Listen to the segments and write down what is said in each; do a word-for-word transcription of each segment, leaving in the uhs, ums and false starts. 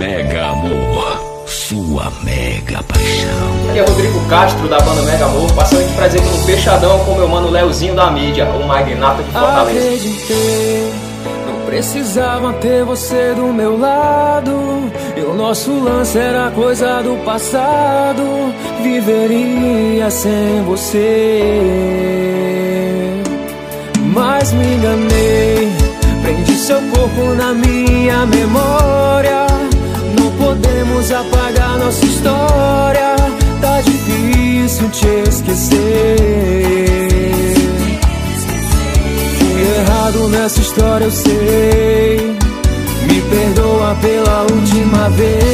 Mega Amor, sua mega paixão. Aqui é Rodrigo Castro da banda Mega Amor, passando aqui pra dizer que no Fechadão com meu mano Leozinho da mídia, o magnata de Fortaleza. Acreditei, não precisava ter você do meu lado, e o nosso lance era coisa do passado. Viveria sem você, mas me enganei. Prendi seu corpo na minha memória. Não podemos apagar nossa história. Tá difícil te esquecer. Fui errado nessa história, eu sei. Me perdoa pela última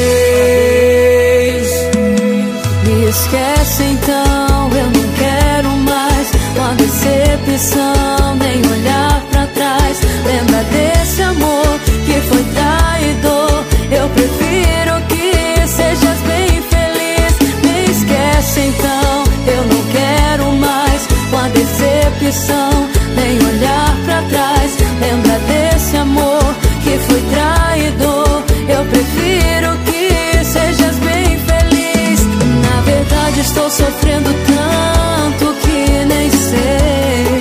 vez. Me esquece então, eu não quero mais uma decepção, nem olhar pra trás. Lembra desse amor que foi traidor. Eu prefiro que sejas bem feliz. Me esquece então, eu não quero mais uma decepção, nem olhar pra trás. Lembra desse amor que foi traidor. Eu prefiro que sejas bem feliz. Na verdade estou sofrendo tanto que nem sei.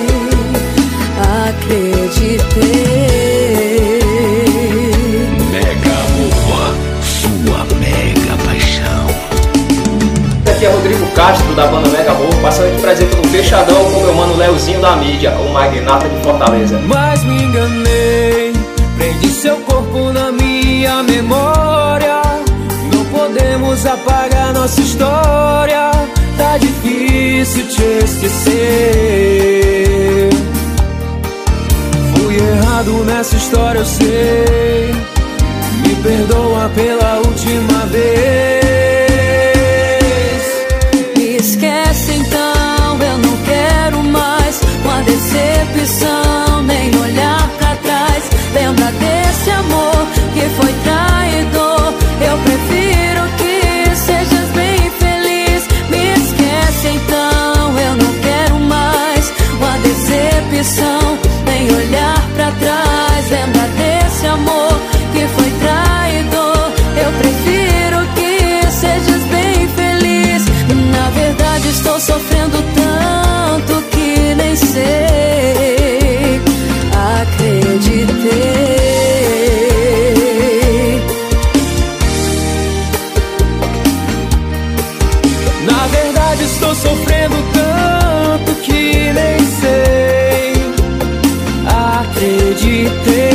Acreditei. Mega Amor, sua mega paixão. Aqui é Rodrigo Castro da banda Mega Amor, passando aqui pra dizer que no Fechadão com meu mano Leozinho da mídia, o magnata de Fortaleza. Mas me enganei, prendi seu corpo na minha memória. Não podemos apagar nossa história. Tá difícil te esquecer. Fui errado nessa história, eu sei. Me perdoa pela última vez. Me esquece então, eu não quero mais uma decepção, nem olhar pra trás. Lembra desse amor que foi traidor. Eu prefiro que sejas bem feliz. Me esquece então, eu não quero mais uma decepção, nem olhar pra trás. Lembra desse amor que foi traidor. Eu prefiro que sejas bem feliz. Na verdade estou sofrendo tanto que nem sei. Acreditei. Na verdade estou sofrendo tanto que nem sei. Acreditei.